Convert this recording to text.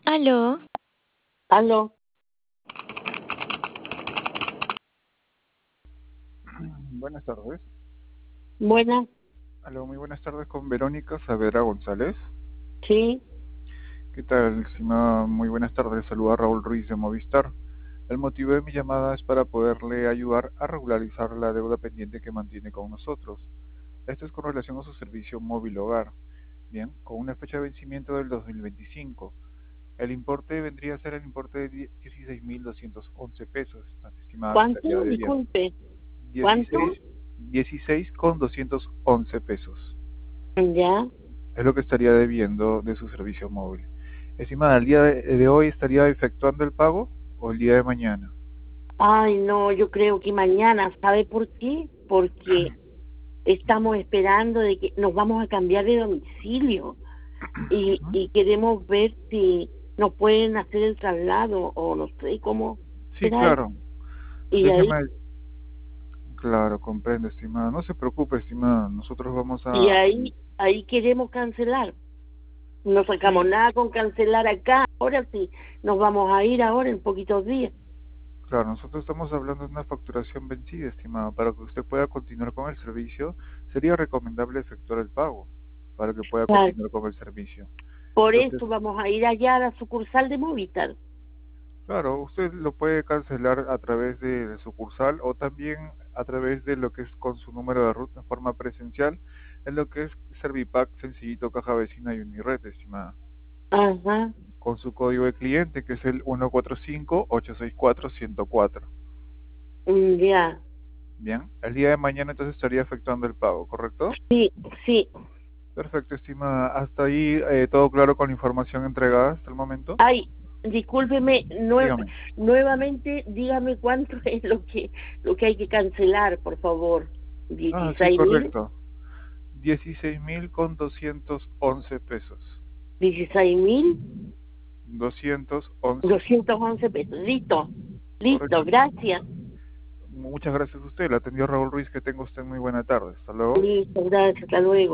Aló, Aló, Buenas tardes. buenas, Aló, muy buenas tardes con Verónica Saavedra González. sí. ¿Qué tal, estimada? Muy buenas tardes. Saluda a Raúl Ruiz de Movistar. El motivo de mi llamada es para poderle ayudar a regularizar la deuda pendiente que mantiene con nosotros. Esto es con relación a su servicio móvil hogar. Bien, con una fecha de vencimiento del 2025. El importe vendría a ser el importe de 16.211 pesos, estimada, que estaría ¿Cuánto? debiendo. Disculpe, ¿cuánto? 16 con 211 pesos. Ya. Es lo que estaría debiendo de su servicio móvil. Estimada, ¿el día de hoy estaría efectuando el pago o el día de mañana? Ay, no, yo creo que mañana, ¿sabe por qué? Porque estamos esperando de que nos vamos a cambiar de domicilio Ujú. y queremos ver si nos pueden hacer el traslado o no sé cómo Sí, será eso. claro. Y ahí, Déjeme, claro, comprendo, estimada. No se preocupe, estimada. Nosotros vamos y a... ahí, ahí queremos cancelar. No sacamos Sí, nada con cancelar acá. Ahora sí, nos vamos a ir ahora en poquitos días. claro, nosotros estamos hablando de una facturación vencida, estimada. Para que usted pueda continuar con el servicio, sería recomendable efectuar el pago para que pueda Claro. continuar con el servicio. Por Entonces, eso vamos a ir allá a la sucursal de Movistar. claro, usted lo puede cancelar a través de sucursal o también a través de lo que es con su número de ruta en forma presencial, en lo que es Servipack, Sencillito, Caja Vecina y Unired, estimada. Ajá. Con su código de cliente, que es el 145-864-104. Ya. Bien, el día de mañana entonces estaría efectuando el pago, ¿correcto? Sí, sí. Perfecto, estimada. Hasta ahí todo claro con la información entregada hasta el momento. Ay, discúlpeme, Dígame. nuevamente dígame cuánto es lo que hay que cancelar, por favor. Ah, sí, 16.000, correcto. 16.000 con 211 pesos. 16.000, 211 pesos. 211 pesos. Listo, listo, Correcto. gracias. Muchas gracias a usted. La atendió Raúl Ruiz. Que tenga usted muy buena tarde. Hasta luego. Listo, gracias, hasta luego.